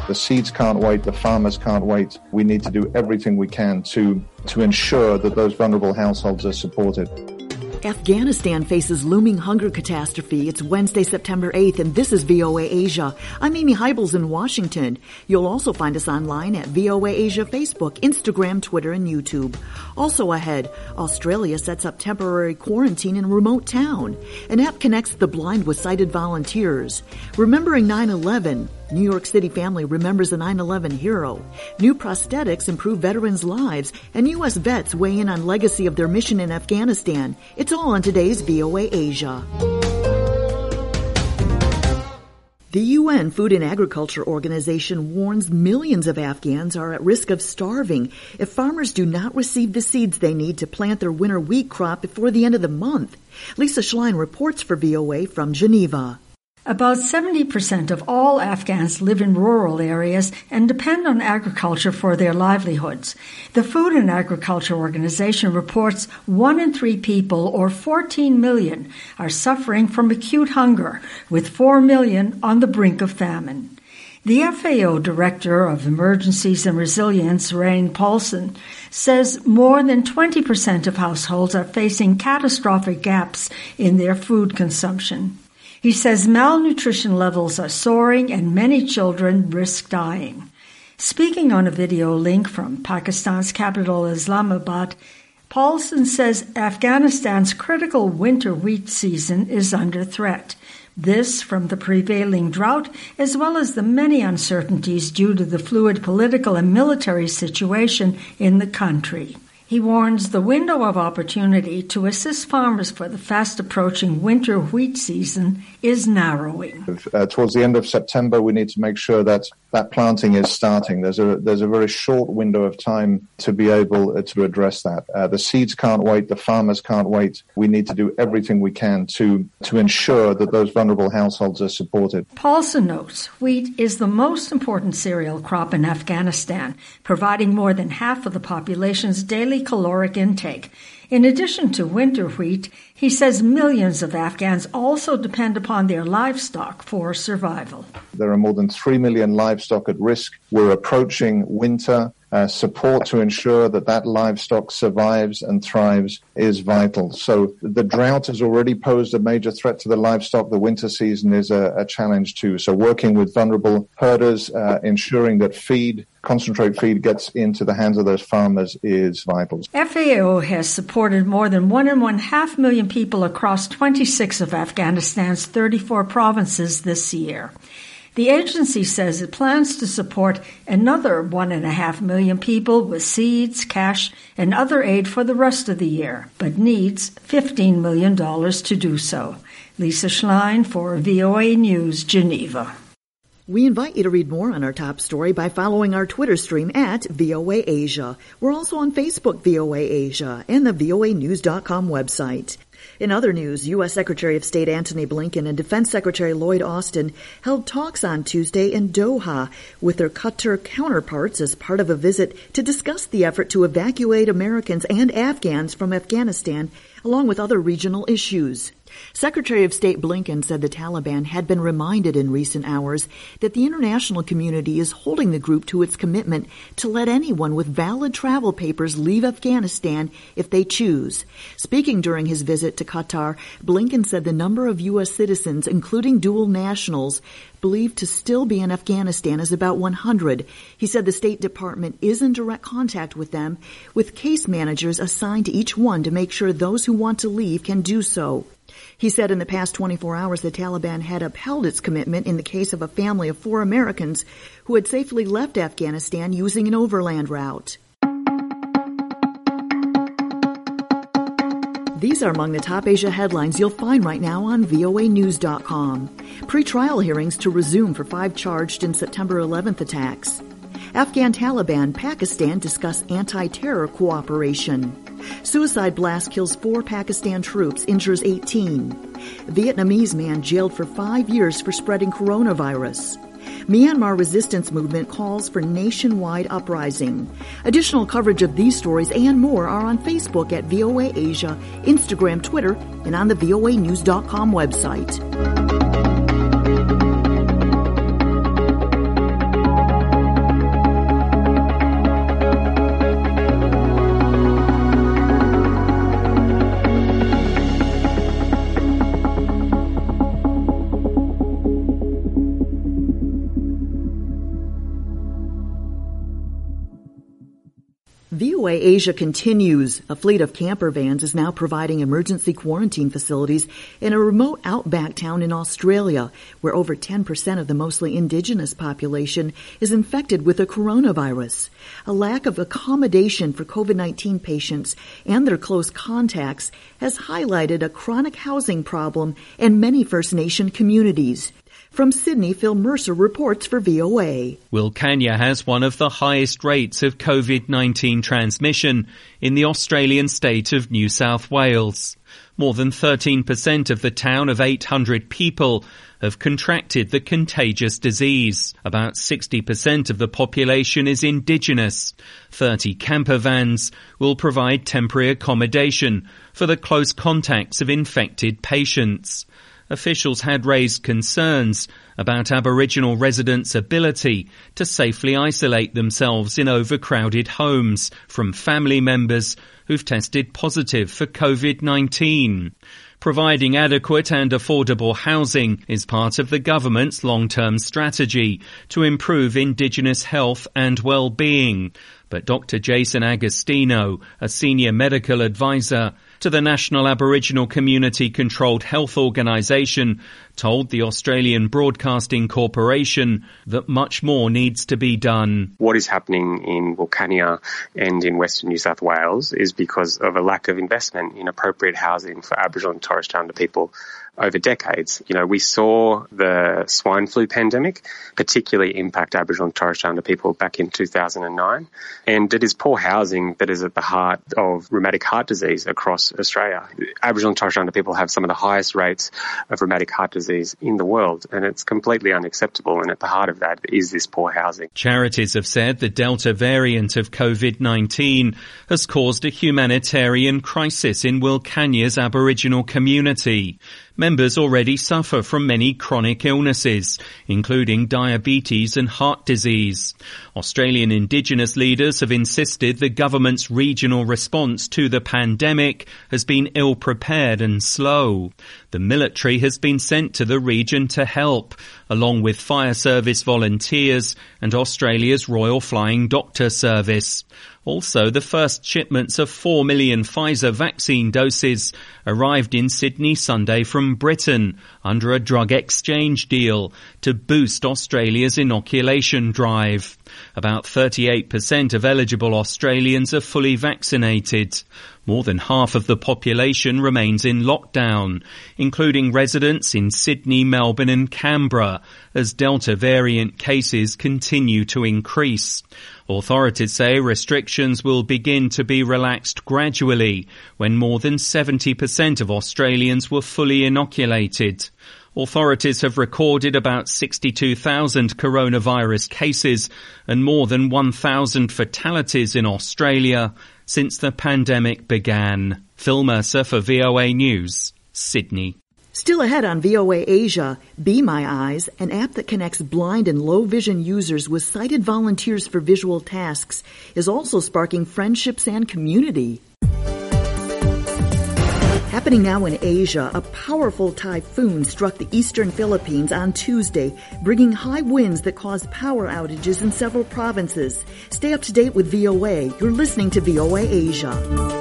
The seeds can't wait. The farmers can't wait. We need to do everything we can to ensure that those vulnerable households are supported. Afghanistan faces looming hunger catastrophe. It's Wednesday, September 8th, and this is VOA Asia. I'm Amy Heibels in Washington. You'll also find us online at VOA Asia Facebook, Instagram, Twitter, and YouTube. Also ahead, Australia sets up temporary quarantine in a remote town. An app connects the blind with sighted volunteers. Remembering 9/11, New York City family remembers a 9/11 hero. New prosthetics improve veterans' lives, and U.S. vets weigh in on legacy of their mission in Afghanistan. It's all on today's VOA Asia. The UN Food and Agriculture Organization warns millions of Afghans are at risk of starving if farmers do not receive the seeds they need to plant their winter wheat crop before the end of the month. Lisa Schlein reports for VOA from Geneva. About 70% of all Afghans live in rural areas and depend on agriculture for their livelihoods. The Food and Agriculture Organization reports 1 in 3 people, or 14 million, are suffering from acute hunger, with 4 million on the brink of famine. The FAO Director of Emergencies and Resilience, Rain Paulson, says more than 20% of households are facing catastrophic gaps in their food consumption. He says malnutrition levels are soaring and many children risk dying. Speaking on a video link from Pakistan's capital Islamabad, Paulson says Afghanistan's critical winter wheat season is under threat. This from the prevailing drought, as well as the many uncertainties due to the fluid political and military situation in the country. He warns the window of opportunity to assist farmers for the fast-approaching winter wheat season is narrowing. Towards the end of September, we need to make sure that planting is starting. There's a very short window of time to be able to address that. The seeds can't wait. The farmers can't wait. We need to do everything we can to ensure that those vulnerable households are supported. Paulson notes wheat is the most important cereal crop in Afghanistan, providing more than half of the population's daily caloric intake. In addition to winter wheat, he says millions of Afghans also depend upon their livestock for survival. There are more than 3 million livestock at risk. We're approaching winter. Support to ensure that livestock survives and thrives is vital. So the drought has already posed a major threat to the livestock. The winter season is a challenge too. So working with vulnerable herders, ensuring that concentrate feed gets into the hands of those farmers is vital. FAO has supported more than 1.5 million people across 26 of Afghanistan's 34 provinces this year. The agency says it plans to support another 1.5 million people with seeds, cash, and other aid for the rest of the year, but needs $15 million to do so. Lisa Schlein for VOA News, Geneva. We invite you to read more on our top story by following our Twitter stream at VOA Asia. We're also on Facebook, VOA Asia, and the voanews.com website. In other news, U.S. Secretary of State Antony Blinken and Defense Secretary Lloyd Austin held talks on Tuesday in Doha with their Qatar counterparts as part of a visit to discuss the effort to evacuate Americans and Afghans from Afghanistan, along with other regional issues. Secretary of State Blinken said the Taliban had been reminded in recent hours that the international community is holding the group to its commitment to let anyone with valid travel papers leave Afghanistan if they choose. Speaking during his visit to Qatar, Blinken said the number of U.S. citizens, including dual nationals, believed to still be in Afghanistan is about 100. He said the State Department is in direct contact with them, with case managers assigned to each one to make sure those who want to leave can do so. He said in the past 24 hours the Taliban had upheld its commitment in the case of a family of 4 Americans who had safely left Afghanistan using an overland route. These are among the top Asia headlines you'll find right now on voanews.com. Pre-trial hearings to resume for 5 charged in September 11th attacks. Afghan Taliban, Pakistan discuss anti-terror cooperation. Suicide blast kills 4 Pakistan troops, injures 18. Vietnamese man jailed for 5 years for spreading coronavirus. Myanmar resistance movement calls for nationwide uprising. Additional coverage of these stories and more are on Facebook at VOA Asia, Instagram, Twitter, and on the voanews.com website. VOA Asia continues. A fleet of camper vans is now providing emergency quarantine facilities in a remote outback town in Australia, where over 10% of the mostly indigenous population is infected with the coronavirus. A lack of accommodation for COVID-19 patients and their close contacts has highlighted a chronic housing problem in many First Nation communities. From Sydney, Phil Mercer reports for VOA. Wilcannia has one of the highest rates of COVID-19 transmission in the Australian state of New South Wales. More than 13% of the town of 800 people have contracted the contagious disease. About 60% of the population is Indigenous. 30 camper vans will provide temporary accommodation for the close contacts of infected patients. Officials had raised concerns about Aboriginal residents' ability to safely isolate themselves in overcrowded homes from family members who've tested positive for COVID-19. Providing adequate and affordable housing is part of the government's long-term strategy to improve Indigenous health and well-being. But Dr. Jason Agostino, a senior medical advisor to the National Aboriginal Community Controlled Health Organisation, told the Australian Broadcasting Corporation that much more needs to be done. What is happening in Wilcannia and in Western New South Wales is because of a lack of investment in appropriate housing for Aboriginal and Torres Strait Islander people over decades. We saw the swine flu pandemic particularly impact Aboriginal and Torres Strait Islander people back in 2009. And it is poor housing that is at the heart of rheumatic heart disease across Australia. Aboriginal and Torres Strait Islander people have some of the highest rates of rheumatic heart disease in the world, and it's completely unacceptable. And at the heart of that is this poor housing. Charities have said the Delta variant of COVID-19 has caused a humanitarian crisis in Wilcannia's Aboriginal community. Members already suffer from many chronic illnesses, including diabetes and heart disease. Australian Indigenous leaders have insisted the government's regional response to the pandemic has been ill-prepared and slow. The military has been sent to the region to help, along with fire service volunteers and Australia's Royal Flying Doctor Service. Also, the first shipments of 4 million Pfizer vaccine doses arrived in Sydney Sunday from Britain under a drug exchange deal to boost Australia's inoculation drive. About 38% of eligible Australians are fully vaccinated. More than half of the population remains in lockdown, including residents in Sydney, Melbourne and Canberra, as Delta variant cases continue to increase. Authorities say restrictions will begin to be relaxed gradually when more than 70% of Australians were fully inoculated. Authorities have recorded about 62,000 coronavirus cases and more than 1,000 fatalities in Australia since the pandemic began. Phil Mercer for VOA News, Sydney. Still ahead on VOA Asia, Be My Eyes, an app that connects blind and low vision users with sighted volunteers for visual tasks, is also sparking friendships and community. Happening now in Asia, a powerful typhoon struck the eastern Philippines on Tuesday, bringing high winds that caused power outages in several provinces. Stay up to date with VOA. You're listening to VOA Asia.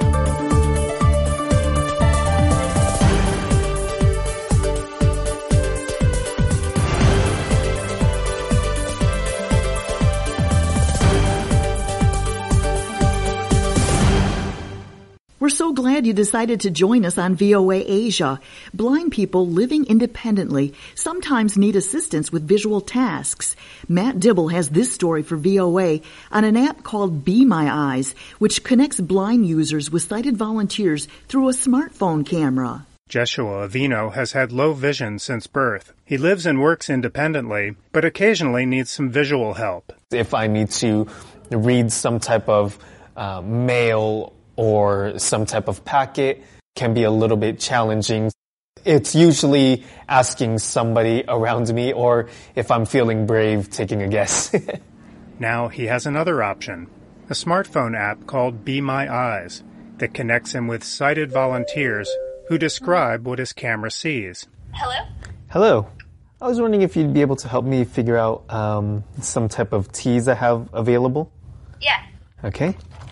We're so glad you decided to join us on VOA Asia. Blind people living independently sometimes need assistance with visual tasks. Matt Dibble has this story for VOA on an app called Be My Eyes, which connects blind users with sighted volunteers through a smartphone camera. Jeshua Avino has had low vision since birth. He lives and works independently, but occasionally needs some visual help. If I need to read some type of mail or some type of packet, can be a little bit challenging. It's usually asking somebody around me, or if I'm feeling brave, taking a guess. Now he has another option, a smartphone app called Be My Eyes that connects him with sighted volunteers who describe what his camera sees. Hello? Hello. I was wondering if you'd be able to help me figure out some type of teas I have available. Yeah. Okay.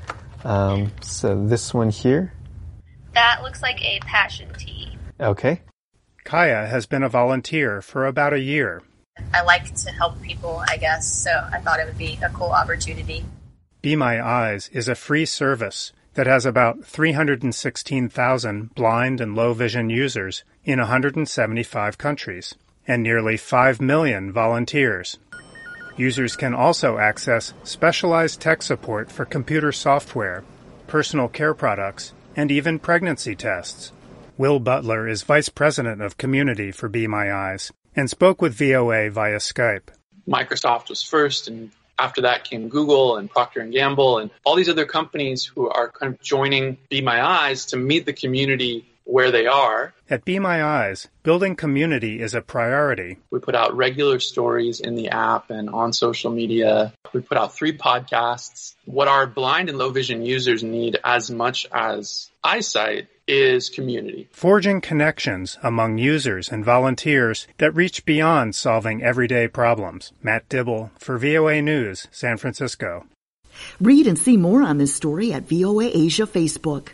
So this one here. That looks like a passion tea. Okay. Kaya has been a volunteer for about a year. I like to help people, I guess, so I thought it would be a cool opportunity. Be My Eyes is a free service that has about 316,000 blind and low vision users in 175 countries and nearly 5 million volunteers. Users can also access specialized tech support for computer software, personal care products, and even pregnancy tests. Will Butler is Vice President of Community for Be My Eyes and spoke with VOA via Skype. Microsoft was first, and after that came Google and Procter & Gamble and all these other companies who are kind of joining Be My Eyes to meet the community where they are. At Be My Eyes, building community is a priority. We put out regular stories in the app and on social media. We put out 3 podcasts. What our blind and low vision users need as much as eyesight is community. Forging connections among users and volunteers that reach beyond solving everyday problems. Matt Dibble for VOA News, San Francisco. Read and see more on this story at VOA Asia Facebook.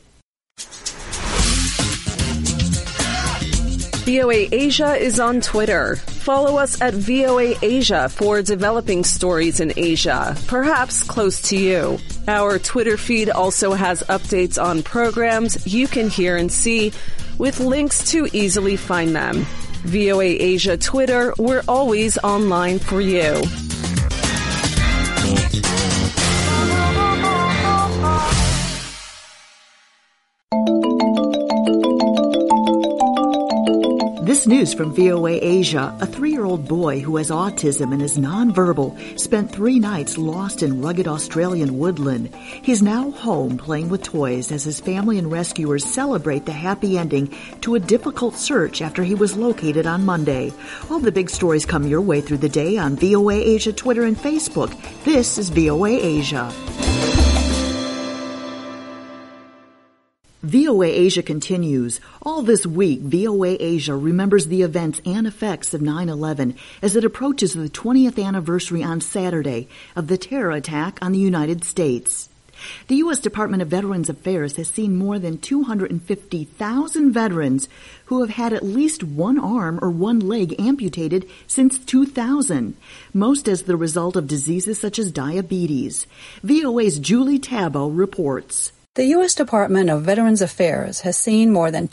VOA Asia is on Twitter. Follow us at VOA Asia for developing stories in Asia, perhaps close to you. Our Twitter feed also has updates on programs you can hear and see with links to easily find them. VOA Asia Twitter, we're always online for you. This news from VOA Asia. A 3-year-old boy who has autism and is nonverbal spent 3 nights lost in rugged Australian woodland. He's now home playing with toys as his family and rescuers celebrate the happy ending to a difficult search after he was located on Monday. All the big stories come your way through the day on VOA Asia Twitter and Facebook. This is VOA Asia. VOA Asia continues. All this week, VOA Asia remembers the events and effects of 9/11 as it approaches the 20th anniversary on Saturday of the terror attack on the United States. The U.S. Department of Veterans Affairs has seen more than 250,000 veterans who have had at least one arm or one leg amputated since 2000, most as the result of diseases such as diabetes. VOA's Julie Tabo reports. The U.S. Department of Veterans Affairs has seen more than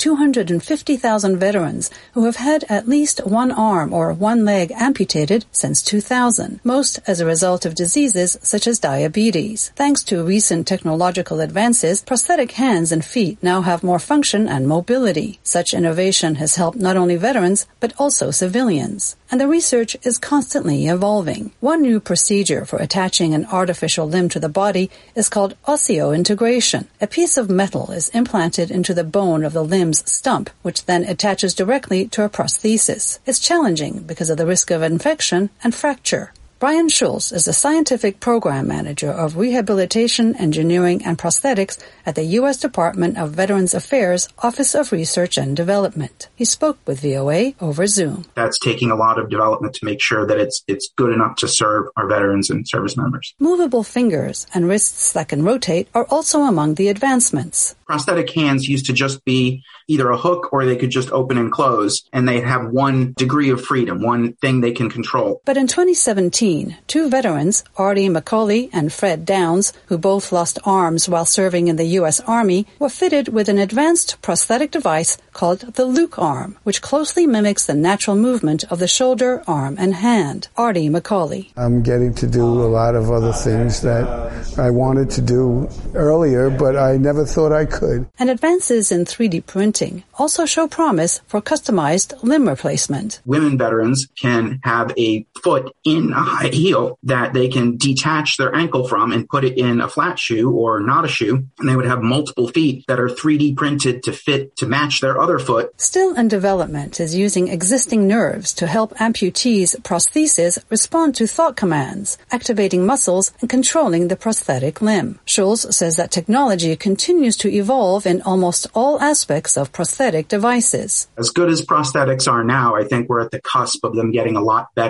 250,000 veterans who have had at least one arm or one leg amputated since 2000, most as a result of diseases such as diabetes. Thanks to recent technological advances, prosthetic hands and feet now have more function and mobility. Such innovation has helped not only veterans, but also civilians. And the research is constantly evolving. One new procedure for attaching an artificial limb to the body is called osseointegration. A piece of metal is implanted into the bone of the limb's stump, which then attaches directly to a prosthesis. It's challenging because of the risk of infection and fracture. Brian Schulz is the Scientific Program Manager of Rehabilitation, Engineering, and Prosthetics at the U.S. Department of Veterans Affairs Office of Research and Development. He spoke with VOA over Zoom. That's taking a lot of development to make sure that it's good enough to serve our veterans and service members. Movable fingers and wrists that can rotate are also among the advancements. Prosthetic hands used to just be either a hook or they could just open and close, and they'd have one degree of freedom, one thing they can control. But in 2017, 2 veterans, Artie McCauley and Fred Downs, who both lost arms while serving in the U.S. Army, were fitted with an advanced prosthetic device called the Luke arm, which closely mimics the natural movement of the shoulder, arm, and hand. Artie McCauley. I'm getting to do a lot of other things that I wanted to do earlier, but I never thought I could. And advances in 3D printing also show promise for customized limb replacement. Women veterans can have a foot in a high heel that they can detach their ankle from and put it in a flat shoe or not a shoe, and they would have multiple feet that are 3D printed to fit to match their other foot. Still in development is using existing nerves to help amputees' prostheses respond to thought commands, activating muscles and controlling the prosthetic limb. Schulz says that technology continues to evolve in almost all aspects of prosthetic devices. As good as prosthetics are now, I think we're at the cusp of them getting a lot better in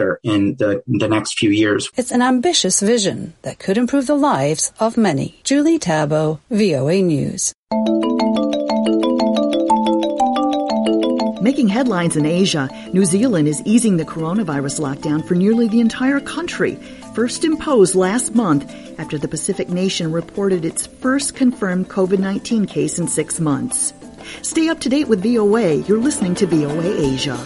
in the next few years. It's an ambitious vision that could improve the lives of many. Julie Tabo, VOA News. Making headlines in Asia, New Zealand is easing the coronavirus lockdown for nearly the entire country, first imposed last month after the Pacific nation reported its first confirmed COVID-19 case in 6 months. Stay up to date with VOA. You're listening to VOA Asia.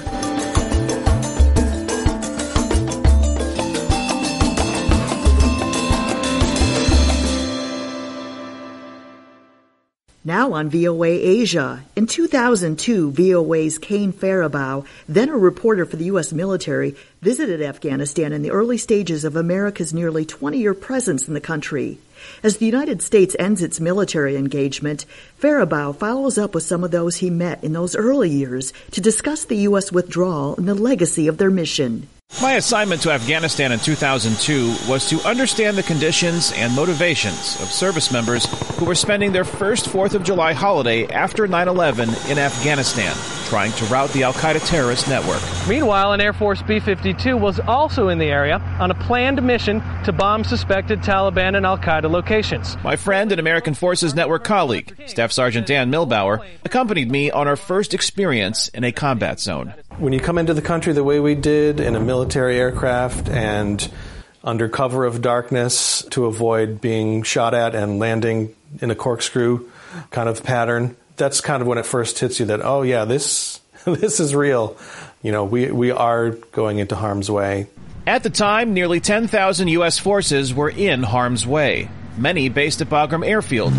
Now on VOA Asia. In 2002, VOA's Kane Faribault, then a reporter for the U.S. military, visited Afghanistan in the early stages of America's nearly 20-year presence in the country. As the United States ends its military engagement, Faribault follows up with some of those he met in those early years to discuss the U.S. withdrawal and the legacy of their mission. My assignment to Afghanistan in 2002 was to understand the conditions and motivations of service members who were spending their first 4th of July holiday after 9/11 in Afghanistan, trying to rout the al-Qaeda terrorist network. Meanwhile, an Air Force B-52 was also in the area on a planned mission to bomb suspected Taliban and al-Qaeda locations. My friend and American Forces Network colleague, Staff Sergeant Dan Milbauer, accompanied me on our first experience in a combat zone. When you come into the country the way we did in a military aircraft and under cover of darkness to avoid being shot at and landing in a corkscrew kind of pattern, that's kind of when it first hits you that, oh yeah, this is real. You know, we are going into harm's way. At the time, nearly 10,000 U.S. forces were in harm's way, many based at Bagram Airfield,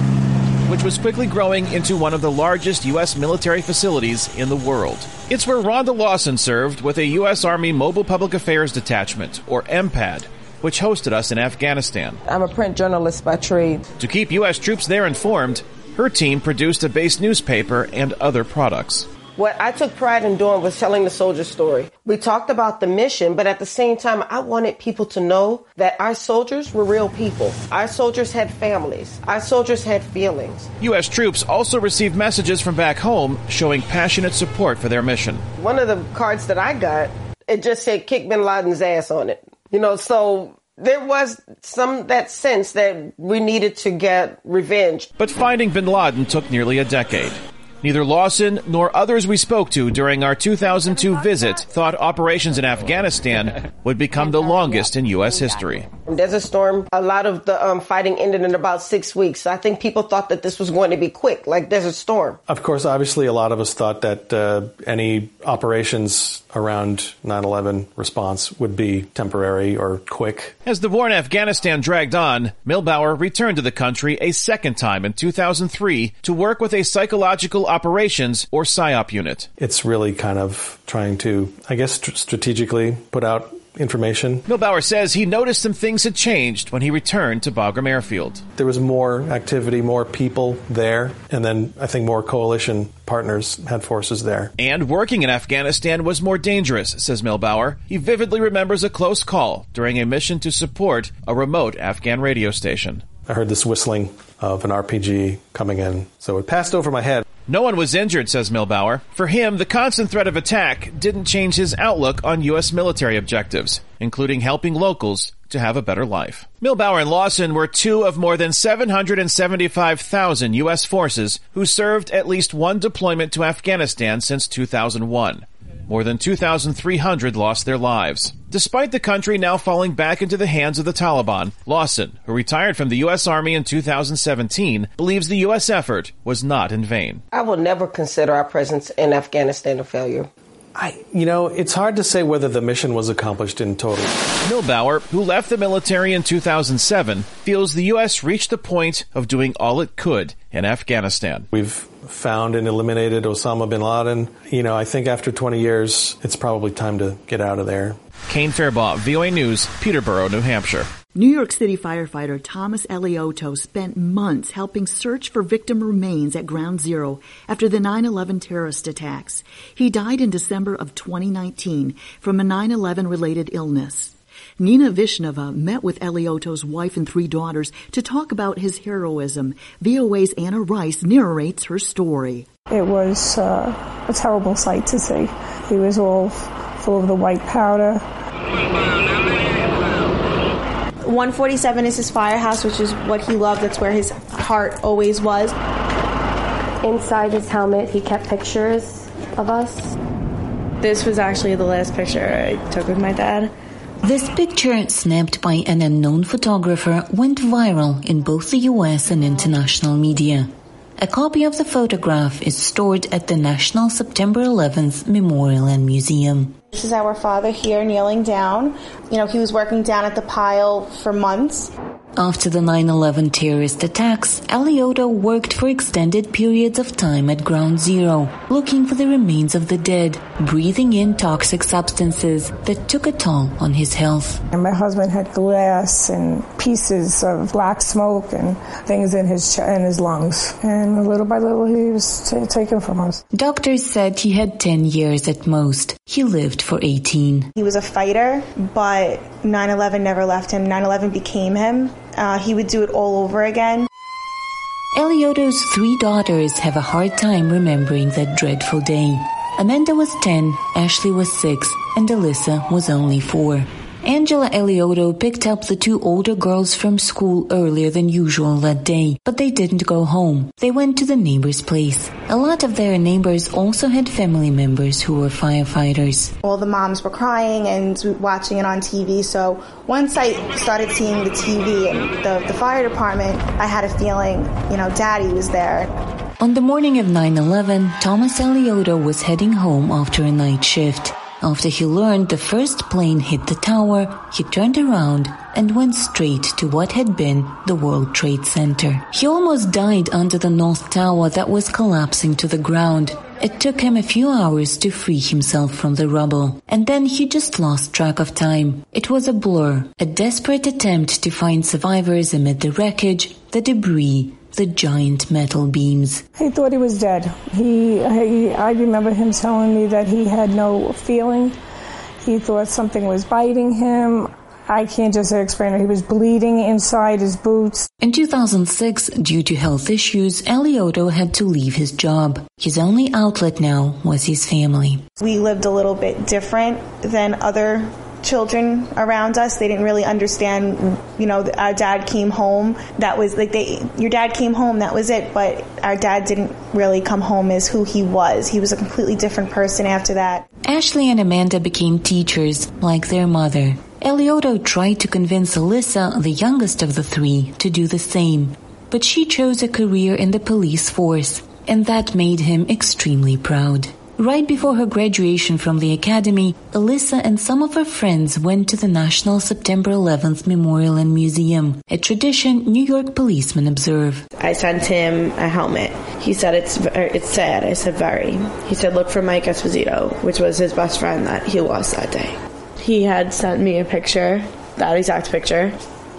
which was quickly growing into one of the largest U.S. military facilities in the world. It's where Rhonda Lawson served with a U.S. Army Mobile Public Affairs Detachment, or MPAD, which hosted us in Afghanistan. I'm a print journalist by trade. To keep U.S. troops there informed, her team produced a base newspaper and other products. What I took pride in doing was telling the soldier story. We talked about the mission, but at the same time, I wanted people to know that our soldiers were real people. Our soldiers had families. Our soldiers had feelings. U.S. troops also received messages from back home showing passionate support for their mission. One of the cards that I got, it just said, "Kick bin Laden's ass" on it. You know, so there was that sense that we needed to get revenge. But finding bin Laden took nearly a decade. Neither Lawson nor others we spoke to during our 2002 visit thought operations in Afghanistan would become the longest in U.S. history. Desert Storm, a lot of the fighting ended in about 6 weeks. I think people thought that this was going to be quick, like Desert Storm. Of course, obviously, a lot of us thought that any operations around 9/11 response would be temporary or quick. As the war in Afghanistan dragged on, Milbauer returned to the country a second time in 2003 to work with a psychological operations or PSYOP unit. It's really kind of trying to, I guess, strategically put out information. Milbauer says he noticed some things had changed when he returned to Bagram Airfield. There was more activity, more people there, and then I think more coalition partners had forces there. And working in Afghanistan was more dangerous, says Milbauer. He vividly remembers a close call during a mission to support a remote Afghan radio station. I heard this whistling of an RPG coming in, so it passed over my head. No one was injured, says Milbauer. For him, the constant threat of attack didn't change his outlook on U.S. military objectives, including helping locals to have a better life. Milbauer and Lawson were two of more than 775,000 U.S. forces who served at least one deployment to Afghanistan since 2001. More than 2,300 lost their lives. Despite the country now falling back into the hands of the Taliban, Lawson, who retired from the U.S. Army in 2017, believes the U.S. effort was not in vain. I will never consider our presence in Afghanistan a failure. It's hard to say whether the mission was accomplished in total. Milbauer, who left the military in 2007, feels the U.S. reached the point of doing all it could in Afghanistan. We've found and eliminated Osama bin Laden. I think after 20 years, it's probably time to get out of there. Kane Faribault, VOA News, Peterborough, New Hampshire. New York City firefighter Thomas Eliotto spent months helping search for victim remains at Ground Zero after the 9/11 terrorist attacks. He died in December of 2019 from a 9/11-related illness. Nina Vishneva met with Eliotto's wife and 3 daughters to talk about his heroism. VOA's Anna Rice narrates her story. It was a terrible sight to see. He was all full of the white powder. 147 is his firehouse, which is what he loved. That's where his heart always was. Inside his helmet, he kept pictures of us. This was actually the last picture I took with my dad. This picture, snapped by an unknown photographer, went viral in both the US and international media. A copy of the photograph is stored at the National September 11th Memorial and Museum. This is our father here kneeling down. You know, he was working down at the pile for months. After the 9/11 terrorist attacks, Alioto worked for extended periods of time at Ground Zero, looking for the remains of the dead, breathing in toxic substances that took a toll on his health. And my husband had glass and pieces of black smoke and things in his lungs. And little by little, he was taken from us. Doctors said he had 10 years at most. He lived for 18. He was a fighter, but 9/11 never left him. 9/11 became him. He would do it all over again. Alioto's 3 daughters have a hard time remembering that dreadful day. Amanda was 10, Ashley was 6, and Alyssa was only 4. Angela Alioto picked up the 2 older girls from school earlier than usual that day, but they didn't go home. They went to the neighbor's place. A lot of their neighbors also had family members who were firefighters. All the moms were crying and watching it on TV, so once I started seeing the TV and the fire department, I had a feeling, Daddy was there. On the morning of 9/11, Thomas Alioto was heading home after a night shift. After he learned the first plane hit the tower, he turned around and went straight to what had been the World Trade Center. He almost died under the North Tower that was collapsing to the ground. It took him a few hours to free himself from the rubble, and then he just lost track of time. It was a blur, a desperate attempt to find survivors amid the wreckage, the debris, the giant metal beams. He thought he was dead. I remember him telling me that he had no feeling. He thought something was biting him. I can't just explain it. He was bleeding inside his boots. In 2006, due to health issues, Alioto had to leave his job. His only outlet now was his family. We lived a little bit different than other children around us. They didn't really understand, our dad came home. That was your dad came home, that was it. But our dad didn't really come home as who he was. He was a completely different person after that. Ashley and Amanda became teachers, like their mother. Alioto tried to convince Alyssa, the youngest of the 3, to do the same. But she chose a career in the police force, and that made him extremely proud. Right before her graduation from the academy, Alyssa and some of her friends went to the National September 11th Memorial and Museum, a tradition New York policemen observe. I sent him a helmet. He said, it's sad. I said, very. He said, look for Mike Esposito, which was his best friend that he lost that day. He had sent me a picture, that exact picture.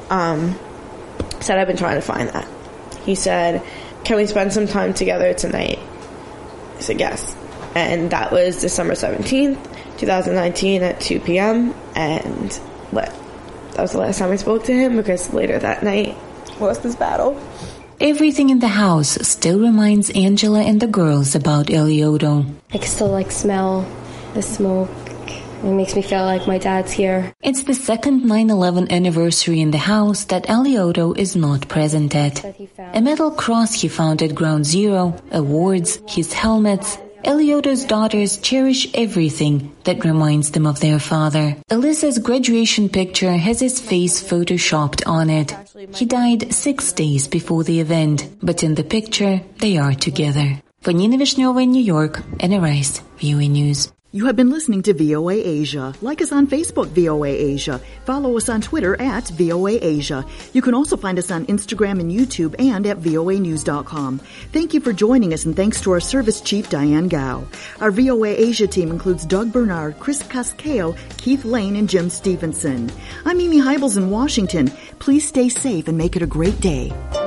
Said, I've been trying to find that. He said, can we spend some time together tonight? I said, yes. And that was December 17th, 2019 at 2 p.m. And that was the last time I spoke to him, because later that night, lost this battle. Everything in the house still reminds Angela and the girls about Alioto. I can still smell the smoke. It makes me feel like my dad's here. It's the second 9/11 anniversary in the house that Alioto is not present at. A metal cross he found at Ground Zero, awards, his helmets. Alioto's daughters cherish everything that reminds them of their father. Alyssa's graduation picture has his face photoshopped on it. He died 6 days before the event, but in the picture, they are together. For Nina Vishneva in New York, Anna Rice, VOA News. You have been listening to VOA Asia. Like us on Facebook, VOA Asia. Follow us on Twitter at VOA Asia. You can also find us on Instagram and YouTube and at voanews.com. Thank you for joining us, and thanks to our service chief, Diane Gao. Our VOA Asia team includes Doug Bernard, Chris Cascale, Keith Lane, and Jim Stevenson. I'm Amy Heibels in Washington. Please stay safe and make it a great day.